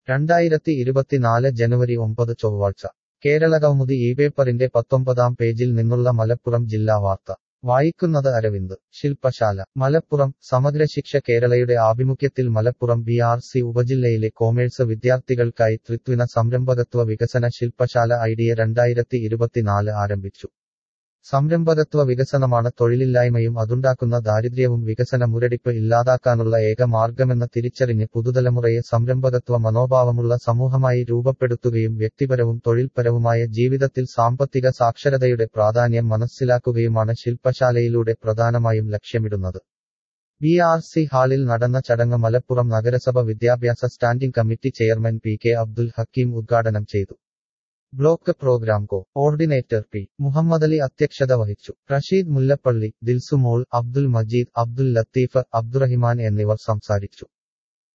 2024 ജനുവരി 9 ചൊവ്വാഴ്ച കേരളകൗമുദി പേപ്പറിന്റെ 19-ാം പേജിൽ നിന്നുള്ള മലപ്പുറം ജില്ലാ വാർത്ത വായിക്കുന്നത് അരവിന്ദ്. ശില്പശാല മലപ്പുറം സമഗ്രശിക്ഷ കേരളയുടെ ആഭിമുഖ്യത്തിൽ മലപ്പുറം BRC ഉപജില്ലയിലെ കൊമേഴ്സ് വിദ്യാർത്ഥികൾക്കായി ത്രിത്വിന സംരംഭകത്വ വികസന ശില്പശാല ഐഡിയ 2024 ആരംഭിച്ചു. സംരംഭകത്വ വികസനമാണ് തൊഴിലില്ലായ്മയും അതുണ്ടാക്കുന്ന ദാരിദ്ര്യവും വികസന മുരടിപ്പ് ഇല്ലാതാക്കാനുള്ള ഏക മാർഗമെന്ന് തിരിച്ചറിഞ്ഞ് പുതുതലമുറയെ സംരംഭകത്വ മനോഭാവമുള്ള സമൂഹമായി രൂപപ്പെടുത്തുകയും വ്യക്തിപരവും തൊഴിൽപരവുമായ ജീവിതത്തിൽ സാമ്പത്തിക സാക്ഷരതയുടെ പ്രാധാന്യം മനസ്സിലാക്കുകയുമാണ് ശില്പശാലയിലൂടെ പ്രധാനമായും ലക്ഷ്യമിടുന്നത്. BRC ഹാളിൽ നടന്ന ചടങ്ങ് മലപ്പുറം നഗരസഭ വിദ്യാഭ്യാസ standing committee chairman PK Abdul Hakeem ഉദ്ഘാടനം ചെയ്തു. Block programme coordinator P. Muhammadali അധ്യക്ഷത വഹിച്ചു. റഷീദ് മുല്ലപ്പള്ളി, ദിൽസുമോൾ, അബ്ദുൽ മജീദ്, അബ്ദുൽ ലത്തീഫ്, അബ്ദുറഹിമാൻ എന്നിവർ സംസാരിച്ചു.